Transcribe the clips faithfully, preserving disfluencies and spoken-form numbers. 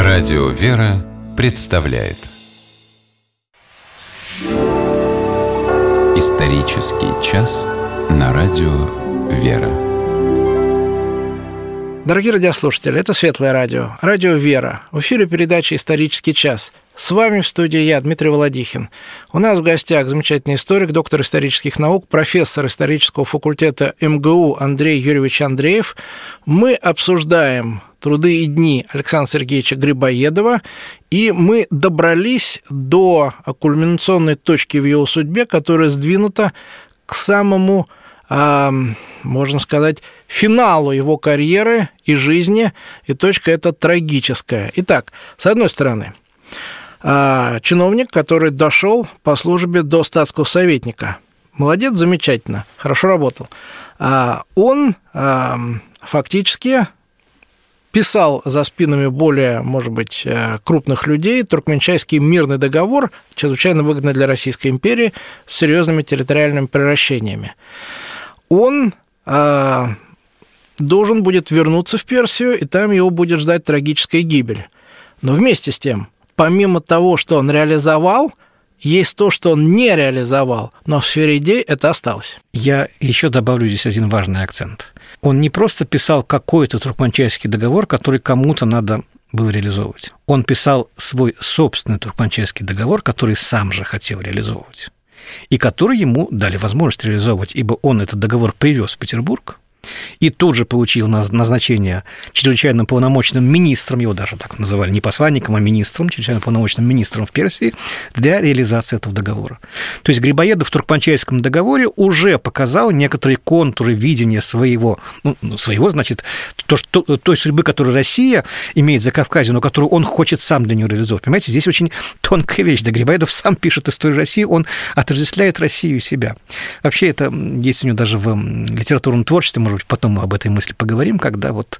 Радио «Вера» представляет Исторический час на радио «Вера». Дорогие радиослушатели, это Светлое радио, радио «Вера». В эфире передача «Исторический час». С вами в студии я, Дмитрий Володихин. У нас в гостях замечательный историк, доктор исторических наук, профессор исторического факультета эм гэ у Андрей Юрьевич Андреев. Мы обсуждаем труды и дни Александра Сергеевича Грибоедова, и мы добрались до кульминационной точки в его судьбе, которая сдвинута к самому, э, можно сказать, финалу его карьеры и жизни, и точка эта трагическая. Итак, с одной стороны, чиновник, который дошел по службе до статского советника. Молодец, замечательно, хорошо работал. Он фактически писал за спинами более, может быть, крупных людей Туркменчайский мирный договор, чрезвычайно выгодный для Российской империи, с серьезными территориальными превращениями. Он должен будет вернуться в Персию, и там его будет ждать трагическая гибель. Но вместе с тем, помимо того, что он реализовал, есть то, что он не реализовал, но в сфере идей это осталось. Я еще добавлю здесь один важный акцент. Он не просто писал какой-то Туркменчайский договор, который кому-то надо было реализовывать. Он писал свой собственный Туркменчайский договор, который сам же хотел реализовывать, и который ему дали возможность реализовывать, ибо он этот договор привез в Петербург, и тут же получил назначение чрезвычайно полномочным министром, его даже так называли, не посланником, а министром, чрезвычайно полномочным министром в Персии для реализации этого договора. То есть Грибоедов в Туркменчайском договоре уже показал некоторые контуры видения своего, ну, своего, значит, то, что, той судьбы, которую Россия имеет за Кавказе, но которую он хочет сам для нее реализовать. Понимаете, здесь очень тонкая вещь. Да, Грибоедов сам пишет историю России, он отождествляет Россию и себя. Вообще это есть у него даже в литературном творчестве, может быть, потом мы об этой мысли поговорим, когда вот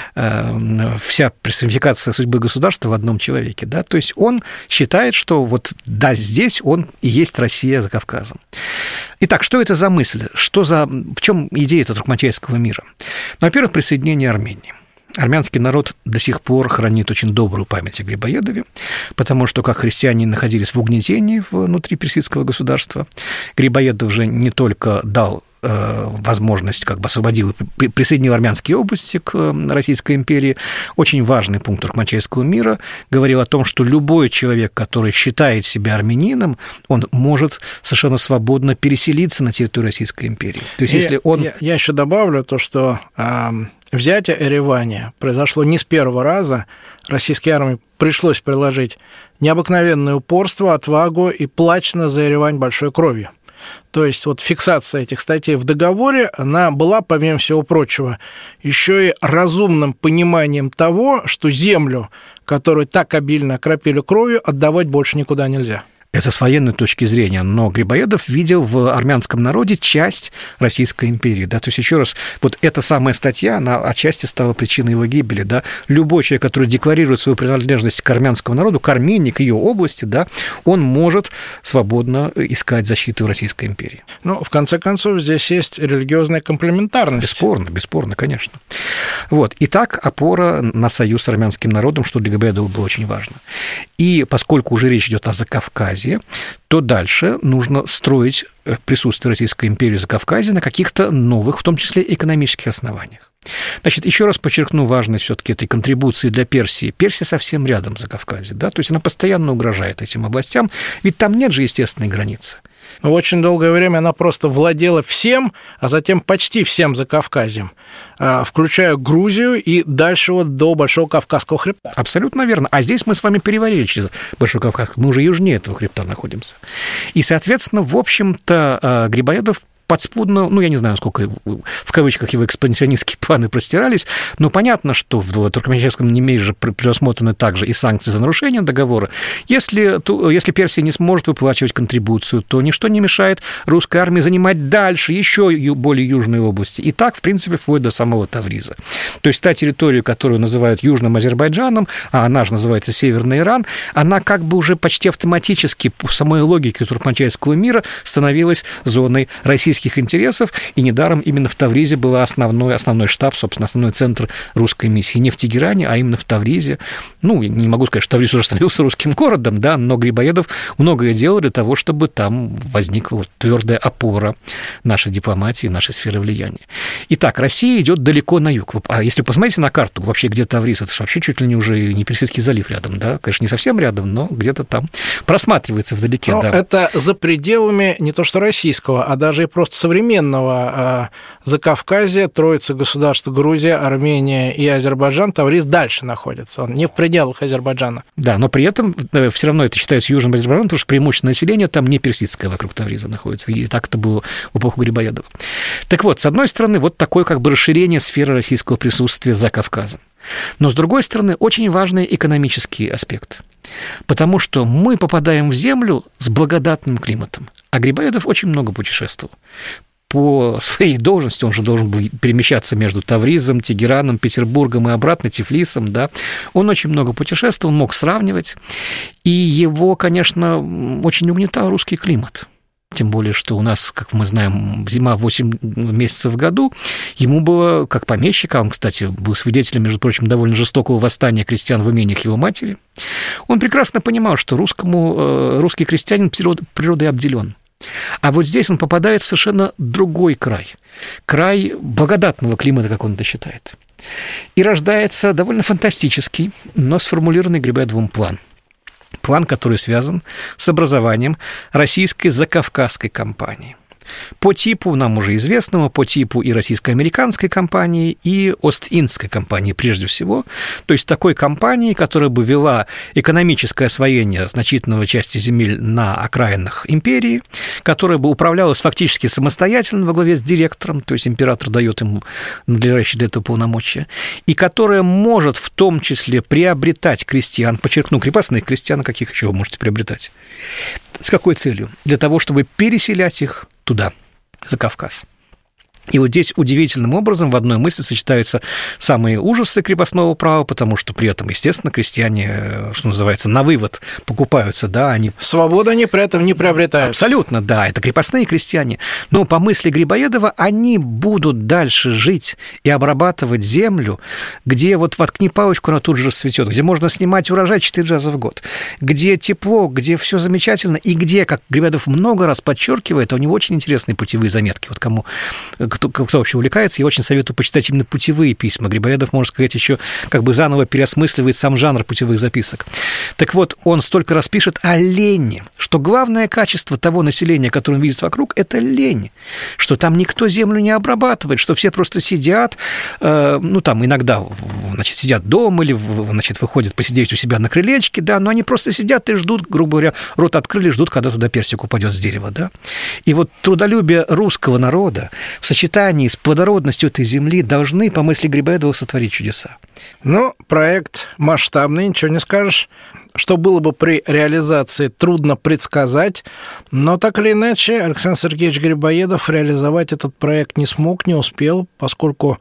э, вся персонификация судьбы государства в одном человеке, да, то есть он считает, что вот да, здесь он и есть Россия за Кавказом. Итак, что это за мысль? Что за, в чем идея этого Туркменчайского мира? Ну, во-первых, присоединение Армении. Армянский народ до сих пор хранит очень добрую память о Грибоедове, потому что, как христиане находились в угнетении внутри персидского государства, Грибоедов же не только дал возможность, как бы освободил и присоединил армянские области к Российской империи. Очень важный пункт Туркменчайского мира говорил о том, что любой человек, который считает себя армянином, он может совершенно свободно переселиться на территорию Российской империи. То есть, если он... я, я еще добавлю то, что э, взятие Еревана произошло не с первого раза. Российской армии пришлось приложить необыкновенное упорство, отвагу и плачено за Еревань большой кровью. То есть вот фиксация этих статей в договоре, она была, помимо всего прочего, еще и разумным пониманием того, что землю, которую так обильно окропили кровью, отдавать больше никуда нельзя. Это с военной точки зрения, но Грибоедов видел в армянском народе часть Российской империи, да, то есть, еще раз, вот эта самая статья, она отчасти стала причиной его гибели, да, любой человек, который декларирует свою принадлежность к армянскому народу, к Армении, к ее области, да, он может свободно искать защиту в Российской империи. Ну, в конце концов, здесь есть религиозная комплементарность. Бесспорно, бесспорно, конечно. Вот, итак, опора на союз с армянским народом, что для Грибоедова было очень важно. И поскольку уже речь идет о Закавказье, то дальше нужно строить присутствие Российской империи в Закавказье на каких-то новых, в том числе экономических основаниях. Значит, еще раз подчеркну важность все-таки этой контрибуции для Персии. Персия совсем рядом с Закавказьем, да, то есть она постоянно угрожает этим областям, ведь там нет же естественной границы. Но очень долгое время она просто владела всем, а затем почти всем Закавказьем, включая Грузию и дальше вот до Большого Кавказского хребта. Абсолютно верно. А здесь мы с вами перевалили через Большой Кавказ, мы уже южнее этого хребта находимся. И, соответственно, в общем-то, Грибоедов подспудно, ну, я не знаю, насколько в кавычках его экспансионистские планы простирались, но понятно, что в Туркменчайском мире же предусмотрены также и санкции за нарушение договора. Если, то, если Персия не сможет выплачивать контрибуцию, то ничто не мешает русской армии занимать дальше еще более южные области. И так, в принципе, вплоть до самого Тавриза. То есть та территория, которую называют Южным Азербайджаном, а она же называется Северный Иран, она как бы уже почти автоматически по самой логике Туркменчайского мира становилась зоной Российской российских интересов, и недаром именно в Тавризе был основной, основной штаб, собственно, основной центр русской миссии. Не в Тегеране, а именно в Тавризе. Ну, не могу сказать, что Тавриз уже становился русским городом, да, но Грибоедов многое делал для того, чтобы там возникла вот твердая опора нашей дипломатии, нашей сферы влияния. Итак, Россия идет далеко на юг. А если посмотрите на карту, вообще где Тавриз, это же вообще чуть ли не уже не Персидский залив рядом, да, конечно, не совсем рядом, но где-то там просматривается вдалеке. Но да. Это за пределами не то что российского, а даже и просто современного Закавказья, троица государств Грузия, Армения и Азербайджан. Тавриз дальше находится, он не в пределах Азербайджана. Да, но при этом все равно это считается Южным Азербайджаном, потому что преимущество населения там не персидское вокруг Тавриза находится, и так это было в эпоху Грибоедова. Так вот, с одной стороны, вот такое как бы расширение сферы российского присутствия за Кавказом. Но, с другой стороны, очень важный экономический аспект. Потому что мы попадаем в землю с благодатным климатом. А Грибоедов очень много путешествовал. По своей должности он же должен был перемещаться между Тавризом, Тегераном, Петербургом и обратно, Тифлисом, да. Он очень много путешествовал, мог сравнивать. И его, конечно, очень угнетал русский климат. Тем более, что у нас, как мы знаем, зима восемь месяцев в году. Ему было, как помещика, он, кстати, был свидетелем, между прочим, довольно жестокого восстания крестьян в имениях его матери. Он прекрасно понимал, что русскому, русский крестьянин природой обделен. А вот здесь он попадает в совершенно другой край. Край благодатного климата, как он это считает. И рождается довольно фантастический, но сформулированный Грибоедовым план. План, который связан с образованием российской закавказской компании. По типу, нам уже известному, по типу и российско-американской компании, и Ост-Индской компании прежде всего, то есть такой компании, которая бы вела экономическое освоение значительной части земель на окраинах империи, которая бы управлялась фактически самостоятельно во главе с директором, то есть император дает ему надлежащие для этого полномочия, и которая может в том числе приобретать крестьян, подчеркну, крепостных крестьян, каких еще вы можете приобретать. С какой целью? Для того, чтобы переселять их туда, за Кавказ. И вот здесь удивительным образом в одной мысли сочетаются самые ужасы крепостного права, потому что при этом, естественно, крестьяне, что называется, на вывод покупаются, да, они... Свободу они при этом не приобретают. Абсолютно, да, это крепостные крестьяне. Но по мысли Грибоедова они будут дальше жить и обрабатывать землю, где вот воткни палочку, она тут же расцветет, где можно снимать урожай четыре раза в год, где тепло, где все замечательно, и где, как Грибоедов много раз подчеркивает, у него очень интересные путевые заметки. Вот кому... Кто, кто вообще увлекается, я очень советую почитать именно путевые письма. Грибоедов, можно сказать, еще как бы заново переосмысливает сам жанр путевых записок. Так вот, он столько раз пишет о лени, что главное качество того населения, которое он видит вокруг, это лень, что там никто землю не обрабатывает, что все просто сидят, э, ну, там иногда, значит, сидят дома или, значит, выходят посидеть у себя на крылечке, да, но они просто сидят и ждут, грубо говоря, рот открыли, ждут, когда туда персик упадет с дерева, да. И вот трудолюбие русского народа в сочетании с плодородностью этой земли должны, по мысли Грибоедова, сотворить чудеса. Ну, проект масштабный, ничего не скажешь. Что было бы при реализации, трудно предсказать, но так или иначе Александр Сергеевич Грибоедов реализовать этот проект не смог, не успел, поскольку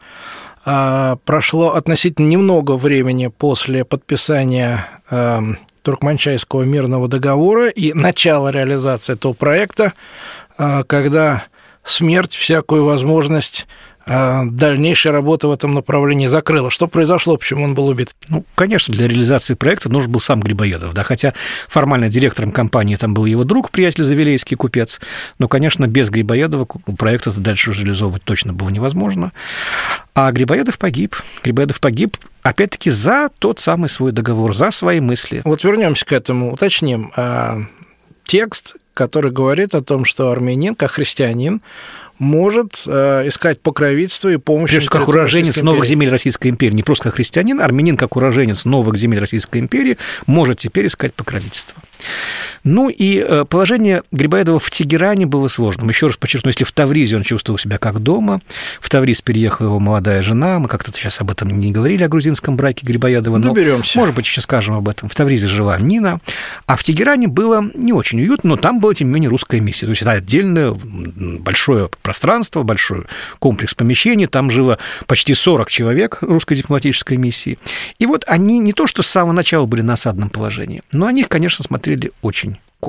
э, прошло относительно немного времени после подписания э, Туркменчайского мирного договора и начала реализации этого проекта, э, когда смерть всякую возможность дальнейшей работы в этом направлении закрыла. Что произошло, почему он был убит? Ну, конечно, для реализации проекта нужен был сам Грибоедов, да, хотя формально директором компании там был его друг, приятель Завилейский, купец, но, конечно, без Грибоедова проект этот дальше реализовывать точно было невозможно. А Грибоедов погиб. Грибоедов погиб, опять-таки, за тот самый свой договор, за свои мысли. Вот вернемся к этому, уточним. Текст, который говорит о том, что армянин, как христианин, может э, искать покровительство и помощь. Прежде как уроженец новых земель Российской империи, не просто как христианин, армянин, как уроженец новых земель Российской империи, может теперь искать покровительство. Ну и положение Грибоедова в Тегеране было сложным. Еще раз подчеркну, если в Тавризе он чувствовал себя как дома, в Тавриз переехала его молодая жена, мы как-то сейчас об этом не говорили, о грузинском браке Грибоедова, но, доберемся. Может быть, еще скажем об этом. В Тавризе жила Нина, а в Тегеране было не очень уютно, но там была, тем не менее, русская миссия. То есть это отдельное большое пространство, большой комплекс помещений, там жило почти сорок человек русской дипломатической миссии. И вот они не то что с самого начала были на осадном положении, но они, конечно, смотрели очень косо.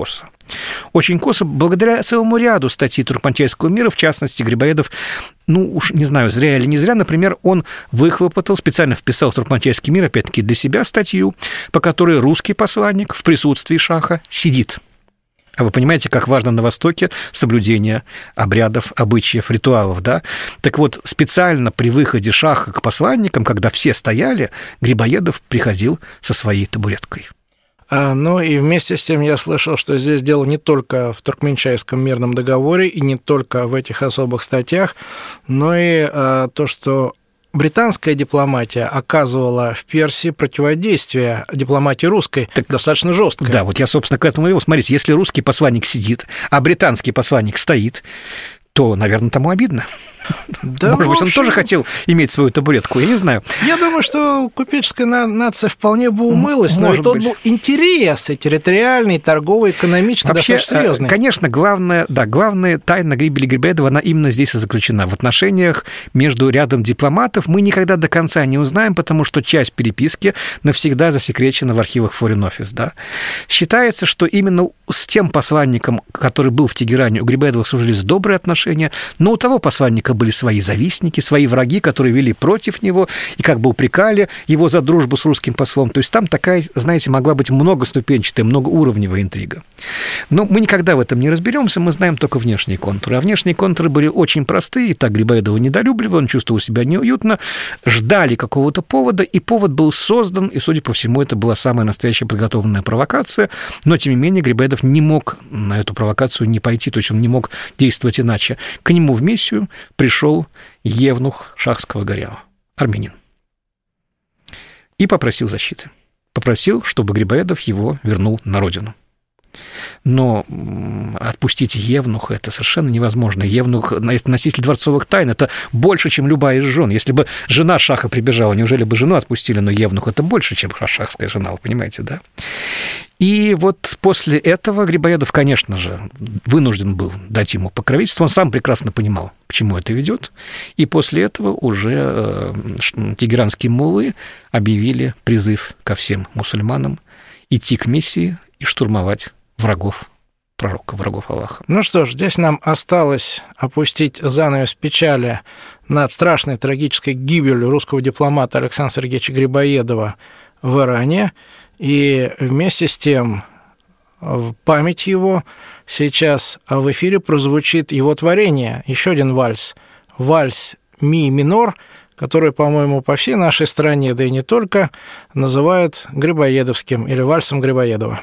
Очень косо, благодаря целому ряду статей Туркманчайского мира, в частности, Грибоедов, ну уж не знаю, зря или не зря, например, он выхлопотал, специально вписал в Туркманчайский мир, опять-таки, для себя статью, по которой русский посланник в присутствии шаха сидит. А вы понимаете, как важно на Востоке соблюдение обрядов, обычаев, ритуалов, да? Так вот, специально при выходе шаха к посланникам, когда все стояли, Грибоедов приходил со своей табуреткой. А, ну и вместе с тем я слышал, что здесь дело не только в Туркменчайском мирном договоре и не только в этих особых статьях, но и а, то, что британская дипломатия оказывала в Персии противодействие дипломатии русской так, достаточно жесткое. Да, вот я, собственно, к этому и вел. Смотрите, если русский посланник сидит, а британский посланник стоит, то, наверное, тому обидно. Да, может быть, он тоже хотел иметь свою табуретку, я не знаю. Я думаю, что купеческая нация вполне бы умылась, но и тот был интерес, и территориальный, и торговый, экономический, вообще, достаточно серьезный. Конечно, главная, да, главная тайна гибели Грибоедова, она именно здесь и заключена. В отношениях между рядом дипломатов мы никогда до конца не узнаем, потому что часть переписки навсегда засекречена в архивах Foreign Office. Да? Считается, что именно с тем посланником, который был в Тегеране, у Грибоедова сложились добрые отношения, но у того посланника были свои завистники, свои враги, которые вели против него и как бы упрекали его за дружбу с русским послом. То есть там такая, знаете, могла быть многоступенчатая, многоуровневая интрига. Но мы никогда в этом не разберемся, мы знаем только внешние контуры. А внешние контуры были очень простые, и так Грибоедова недолюбливали, он чувствовал себя неуютно, ждали какого-то повода, и повод был создан, и, судя по всему, это была самая настоящая подготовленная провокация, но, тем не менее, Грибоедов не мог на эту провокацию не пойти, то есть он не мог действовать иначе. К нему в миссию пришел евнух шахского гарема, армянин, и попросил защиты. Попросил, чтобы Грибоедов его вернул на родину. Но отпустить евнуха – это совершенно невозможно. Евнух – это носитель дворцовых тайн, это больше, чем любая из жен. Если бы жена шаха прибежала, неужели бы жену отпустили? Но евнух – это больше, чем шахская жена, вы понимаете, да? И вот после этого Грибоедов, конечно же, вынужден был дать ему покровительство. Он сам прекрасно понимал, к чему это ведет. И после этого уже тегеранские муллы объявили призыв ко всем мусульманам идти к миссии и штурмовать врагов пророка, врагов Аллаха. Ну что ж, здесь нам осталось опустить занавес печали над страшной трагической гибелью русского дипломата Александра Сергеевича Грибоедова в Иране. И вместе с тем в память его сейчас в эфире прозвучит его творение, еще один вальс, вальс ми минор, который, по-моему, по всей нашей стране, да и не только, называют грибоедовским или вальсом Грибоедова.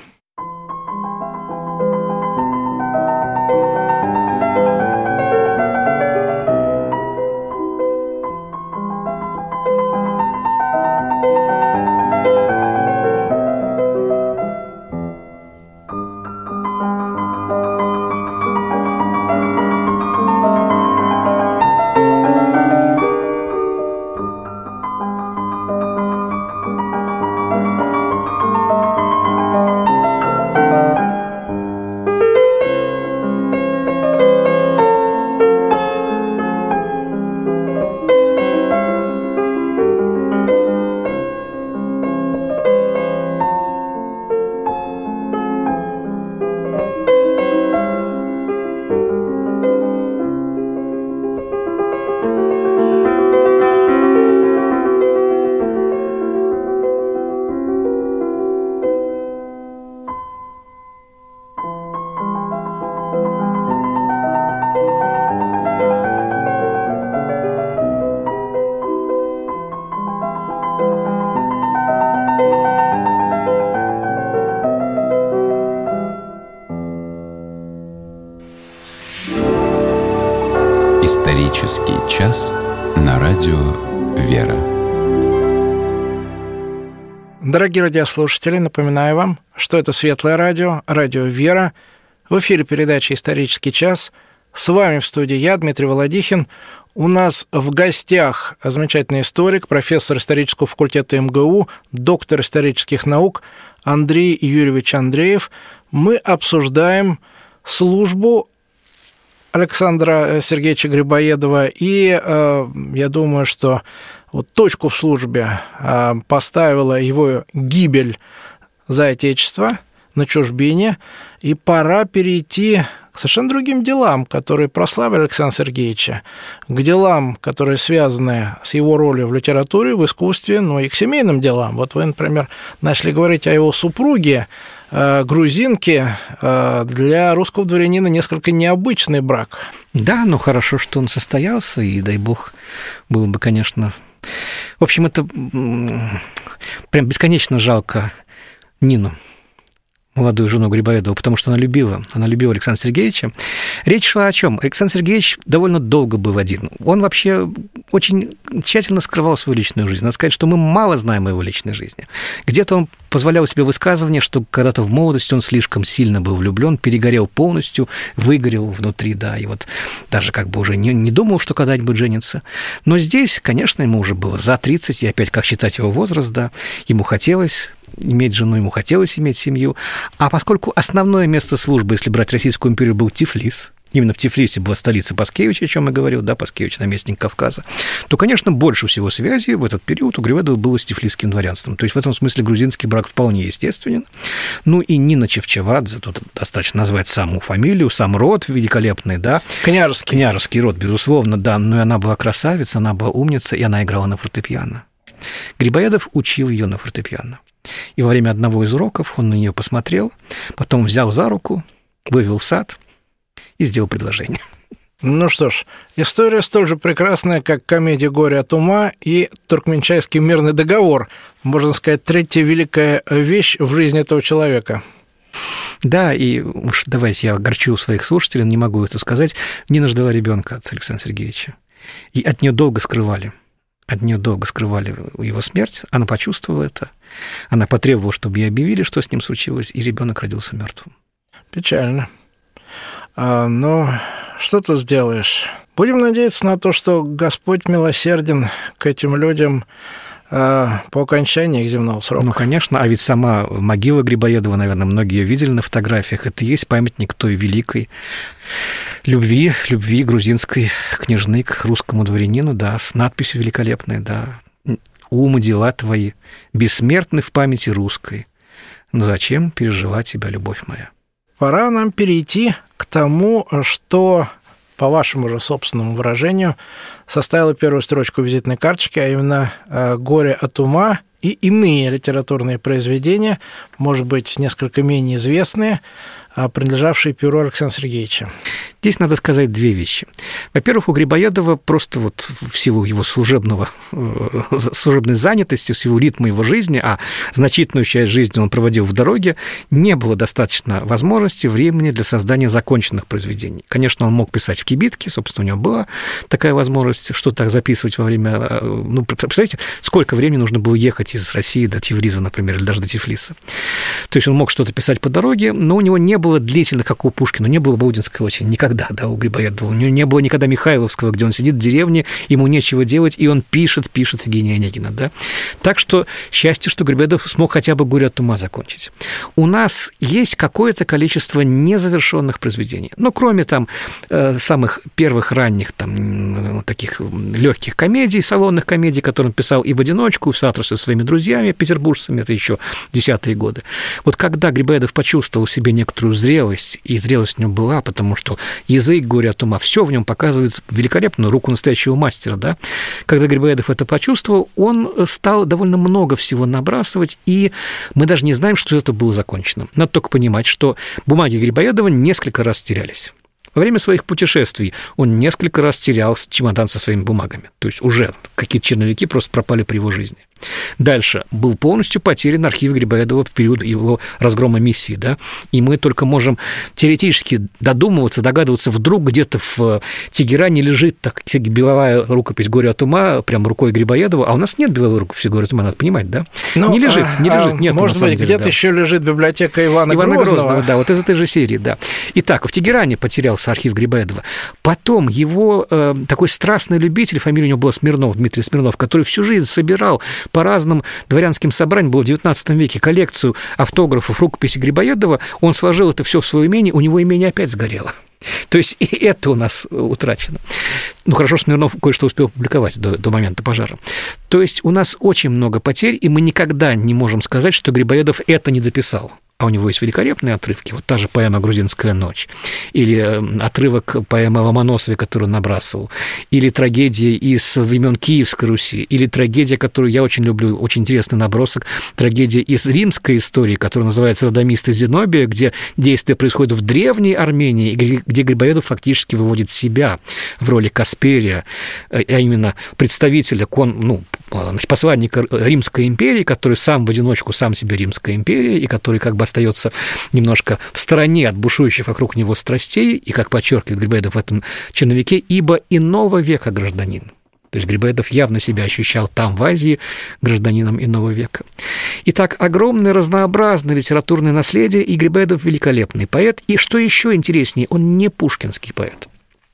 Исторический час на радио «Вера». Дорогие радиослушатели, напоминаю вам, что это Светлое радио, радио «Вера». В эфире передача «Исторический час». С вами в студии я, Дмитрий Володихин. У нас в гостях замечательный историк, профессор исторического факультета эм гэ у, доктор исторических наук Андрей Юрьевич Андреев. Мы обсуждаем службу Александра Сергеевича Грибоедова, и э, я думаю, что вот точку в службе э, поставила его гибель за Отечество на чужбине, и пора перейти к совершенно другим делам, которые прославили Александра Сергеевича, к делам, которые связаны с его ролью в литературе, в искусстве, ну и к семейным делам. Вот вы, например, начали говорить о его супруге, грузинке, для русского дворянина несколько необычный брак. Да, но хорошо, что он состоялся, и, дай бог, было бы, конечно... В общем, это прям бесконечно жалко Нину, молодую жену Грибоедова, потому что она любила, она любила Александра Сергеевича. Речь шла о чем? Александр Сергеевич довольно долго был один. Он вообще очень тщательно скрывал свою личную жизнь. Надо сказать, что мы мало знаем о его личной жизни. Где-то он позволял себе высказывание, что когда-то в молодости он слишком сильно был влюблен, перегорел полностью, выгорел внутри, да, и вот даже как бы уже не, не думал, что когда-нибудь женится. Но здесь, конечно, ему уже было за тридцать, и опять, как считать его возраст, да, ему хотелось иметь жену, ему хотелось иметь семью. А поскольку основное место службы, если брать Российскую империю, был Тифлис, именно в Тифлисе была столица Паскевича, о чем я говорил, да, Паскевич, наместник Кавказа, то, конечно, больше всего связи в этот период у Грибоедова было с тифлисским дворянством. То есть в этом смысле грузинский брак вполне естественен. Ну и Нина Чевчевадзе, тут достаточно назвать саму фамилию, сам род великолепный, да. Княжеский. Княжеский род, безусловно, да, но и она была красавица, она была умница, и она играла на фортепиано. Грибоедов учил ее на фортепиано. И во время одного из уроков он на нее посмотрел, потом взял за руку, вывел в сад и сделал предложение. Ну что ж, история столь же прекрасная, как комедия «Горе от ума» и Туркменчайский мирный договор. Можно сказать, третья великая вещь в жизни этого человека. Да, и уж давайте я огорчу своих слушателей, не могу это сказать. Нина ждала ребенка от Александра Сергеевича. И от нее долго скрывали. От нее долго скрывали его смерть. Она почувствовала это. Она потребовала, чтобы ей объявили, что с ним случилось, и ребенок родился мертвым. Печально. А, но что ты сделаешь? Будем надеяться на то, что Господь милосерден к этим людям а, по окончании их земного срока. Ну, конечно, а ведь сама могила Грибоедова, наверное, многие ее видели на фотографиях, это и есть памятник той великой любви, любви грузинской княжны к русскому дворянину, да, с надписью великолепной, да, «Ум и дела твои бессмертны в памяти русской, но зачем переживать тебя, любовь моя?» Пора нам перейти к тому, что, по вашему же собственному выражению, составило первую строчку визитной карточки, а именно «Горе от ума» и иные литературные произведения, может быть, несколько менее известные, принадлежавшие перу Александра Сергеевича. Здесь надо сказать две вещи. Во-первых, у Грибоедова просто вот в силу его служебного, служебной занятости, в силу ритма его жизни, а значительную часть жизни он проводил в дороге, не было достаточно возможности, времени для создания законченных произведений. Конечно, он мог писать в кибитке, собственно, у него была такая возможность что-то записывать во время... Ну, представляете, сколько времени нужно было ехать из России до Тифлиса, например, или даже до Тифлиса. То есть он мог что-то писать по дороге, но у него не было длительно, как у Пушкина, не было Баудинской осени, никогда, да, у Грибоедова. У него не было никогда Михайловского, где он сидит в деревне, ему нечего делать, и он пишет, пишет Евгения Онегина, да. Так что счастье, что Грибоедов смог хотя бы «Горе от ума» закончить. У нас есть какое-то количество незавершенных произведений, но кроме там самых первых ранних там таких легких комедий, салонных комедий, которые он писал и в одиночку, и в соавторстве со своими друзьями, петербуржцами, это еще десятые годы. Вот когда Грибоедов почувствовал в себе некоторую зрелость, и зрелость в нем была, потому что язык, «Горе от ума», все в нем показывает великолепную руку настоящего мастера, да. Когда Грибоедов это почувствовал, он стал довольно много всего набрасывать, и мы даже не знаем, что это было закончено. Надо только понимать, что бумаги Грибоедова несколько раз терялись. Во время своих путешествий он несколько раз терял чемодан со своими бумагами. То есть уже какие-то черновики просто пропали при его жизни. Дальше. Был полностью потерян архив Грибоедова в период его разгрома миссии, да, и мы только можем теоретически додумываться, догадываться, вдруг где-то в Тегеране лежит так, беловая рукопись «Горе от ума» прям рукой Грибоедова, а у нас нет беловой рукописи «Горе от ума», надо понимать, да? Ну, не лежит, не лежит, нет. Может быть, где-то да. еще лежит библиотека Ивана, Ивана Грозного. Грозного, да, вот из этой же серии, да. Итак, в Тегеране потерялся архив Грибоедова. Потом его э, такой страстный любитель, фамилия у него была Смирнов, Дмитрий Смирнов, который всю жизнь собирал по разным дворянским собраниям, было в девятнадцатом веке, коллекцию автографов, рукописи Грибоедова, он сложил это все в свое имение, у него имение опять сгорело. То есть и это у нас утрачено. Ну, хорошо, Смирнов кое-что успел публиковать до, до момента пожара. То есть у нас очень много потерь, и мы никогда не можем сказать, что Грибоедов это не дописал. а у него есть великолепные отрывки, вот та же поэма «Грузинская ночь», или отрывок поэмы Ломоносовой, которую он набрасывал, или трагедия из времен Киевской Руси, или трагедия, которую я очень люблю, очень интересный набросок, трагедия из римской истории, которая называется «Родомисты Зенобия», где действие происходит в древней Армении, где Грибоедов фактически выводит себя в роли Касперия, а именно представителя, кон, ну, значит, посланника Римской империи, который сам в одиночку, сам себе Римская империя, и который как бы остается немножко в стороне от бушующих вокруг него страстей, и, как подчеркивает Грибоедов в этом черновике, ибо иного века гражданин. То есть Грибоедов явно себя ощущал там, в Азии, гражданином иного века. Итак, огромное разнообразное литературное наследие, и Грибоедов великолепный поэт. И что еще интереснее, он не пушкинский поэт.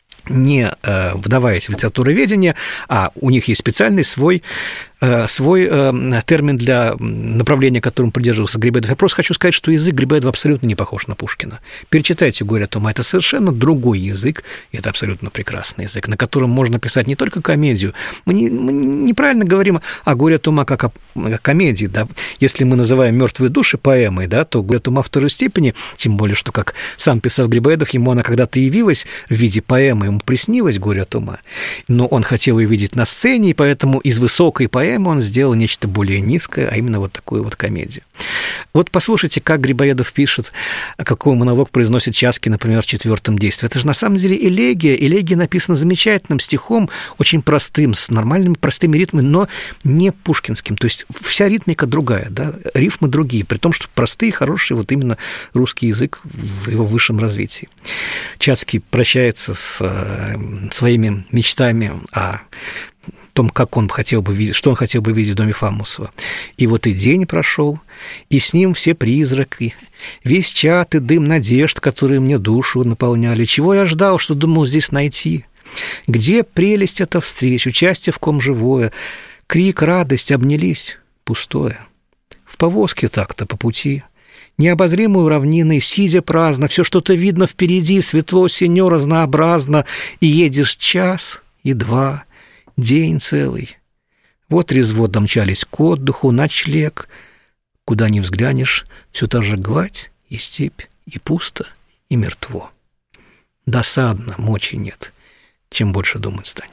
Не э, вдаваясь в литературоведение, а у них есть специальный свой, э, свой э, термин для направления, которым придерживался Грибоедов. Я просто хочу сказать, что язык Грибоедова абсолютно не похож на Пушкина. Перечитайте «Горе от ума». Это совершенно другой язык, и это абсолютно прекрасный язык, на котором можно писать не только комедию. Мы, не, мы неправильно говорим о «Горе от ума» как о, о комедии. Да? Если мы называем «Мертвые души» поэмой, да, то «Горе от ума» в второй степени, тем более, что, как сам писал Грибоедов, ему она когда-то явилась в виде поэмы, ему приснилось «Горе от ума», но он хотел ее видеть на сцене, и поэтому из высокой поэмы он сделал нечто более низкое, а именно вот такую вот комедию. Вот послушайте, как Грибоедов пишет, какой монолог произносит Часки, например, в четвертом действии. Это же на самом деле элегия. Элегия написана замечательным стихом, очень простым, с нормальными простыми ритмами, но не пушкинским. То есть вся ритмика другая, да? Рифмы другие, при том, что простые, хорошие, вот именно русский язык в его высшем развитии. Чацкий прощается с своими мечтами о том, как он хотел бы видеть, что он хотел бы видеть в доме Фамусова. И вот и день прошел, и с ним все призраки, весь чад и дым надежд, которые мне душу наполняли. Чего я ждал, что думал здесь найти? Где прелесть эта встреч, участие в ком живое, крик, радость обнялись, пустое. В повозке так-то по пути, необозримую равниной, сидя праздно, все что-то видно впереди, светло, синё, разнообразно, и едешь час и два, день целый. Вот резво домчались к отдыху, ночлег. Куда ни взглянешь, все та же гладь и степь, и пусто, и мертво. Досадно, мочи нет, чем больше думать станешь.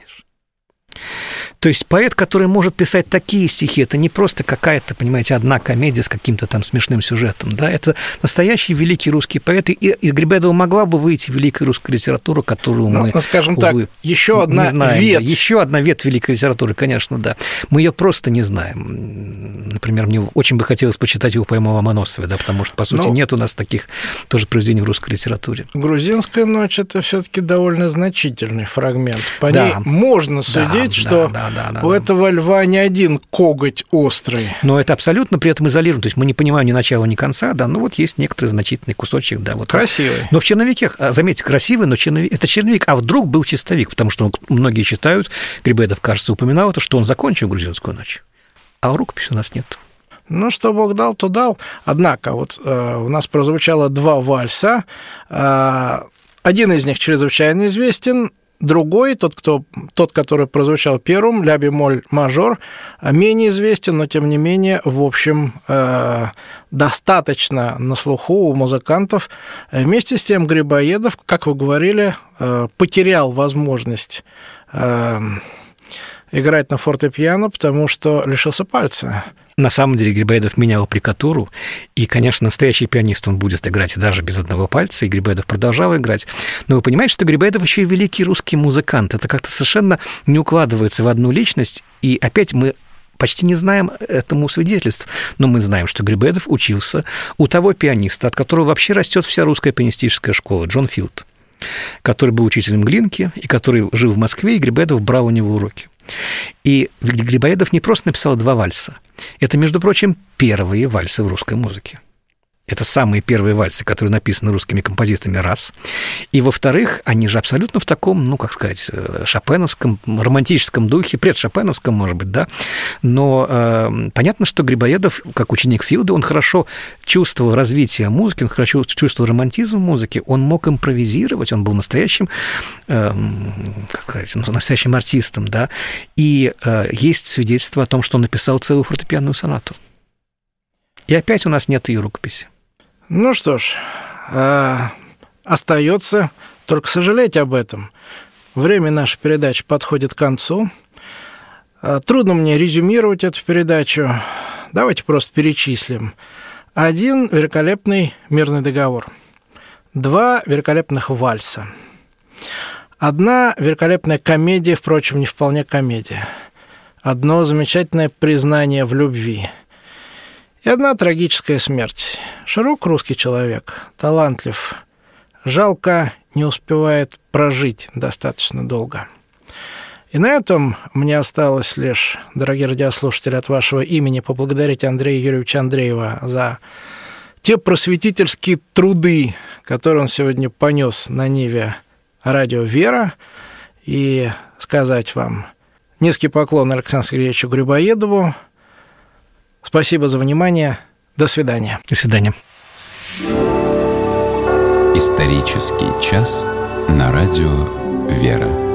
То есть поэт, который может писать такие стихи, это не просто какая-то, понимаете, одна комедия с каким-то там смешным сюжетом, да, это настоящий великий русский поэт, и из Грибоедова могла бы выйти великая русская литература, которую ну, мы, скажем увы, так, еще одна знаем, ветвь. Да, еще одна ветвь великой литературы, конечно, да. Мы ее просто не знаем. Например, мне очень бы хотелось почитать его поэму Ломоносовой, да, потому что, по сути, ну, нет у нас таких тоже произведений в русской литературе. «Грузинская ночь» — это все-таки довольно значительный фрагмент. По да. ней можно судить, да, что да, да, да, у да. этого льва не один коготь острый. Но это абсолютно при этом изолировано. То есть мы не понимаем ни начала, ни конца, да, но вот есть некоторый значительный кусочек, да. Вот. Красивый. Но в черновике, заметьте, красивый, но черновик, это черновик, а вдруг был чистовик, потому что многие считают, Грибоедов, кажется, упоминал это, что он закончил «Грузинскую ночь», а рукописи у нас нет. Ну, что Бог дал, то дал. Однако вот э, у нас прозвучало два вальса. Э, один из них чрезвычайно известен, другой, тот, кто, тот, который прозвучал первым, ля-бемоль мажор, менее известен, но, тем не менее, в общем, э, достаточно на слуху у музыкантов. Вместе с тем Грибоедов, как вы говорили, э, потерял возможность э, играть на фортепиано, потому что лишился пальца. На самом деле Грибоедов менял аппликатуру, и, конечно, настоящий пианист он будет играть даже без одного пальца, и Грибоедов продолжал играть. Но вы понимаете, что Грибоедов еще и великий русский музыкант. Это как-то совершенно не укладывается в одну личность, и опять мы почти не знаем этому свидетельств, но мы знаем, что Грибоедов учился у того пианиста, от которого вообще растет вся русская пианистическая школа, Джон Филд, который был учителем Глинки, и который жил в Москве, и Грибоедов брал у него уроки. И Грибоедов не просто написал два вальса. Это, между прочим, первые вальсы в русской музыке. Это самые первые вальсы, которые написаны русскими композиторами, раз. И, во-вторых, они же абсолютно в таком, ну, как сказать, шопеновском, романтическом духе, предшопеновском, может быть, да. Но э, понятно, что Грибоедов, как ученик Филда, он хорошо чувствовал развитие музыки, он хорошо чувствовал романтизм музыки, он мог импровизировать, он был настоящим, э, как сказать, ну, настоящим артистом, да. И э, есть свидетельство о том, что он написал целую фортепианную сонату. И опять у нас нет ее рукописи. Ну что ж, остается только сожалеть об этом. Время нашей передачи подходит к концу. Трудно мне резюмировать эту передачу. Давайте просто перечислим. Один великолепный мирный договор. Два великолепных вальса. Одна великолепная комедия, впрочем, не вполне комедия. Одно замечательное признание в любви. И одна трагическая смерть. Широк русский человек, талантлив. Жалко, не успевает прожить достаточно долго. И на этом мне осталось лишь, дорогие радиослушатели, от вашего имени поблагодарить Андрея Юрьевича Андреева за те просветительские труды, которые он сегодня понес на ниве радио «Вера», и сказать вам низкий поклон Александру Сергеевичу Грибоедову. Спасибо за внимание. До свидания. До свидания. Исторический час на радио «Вера».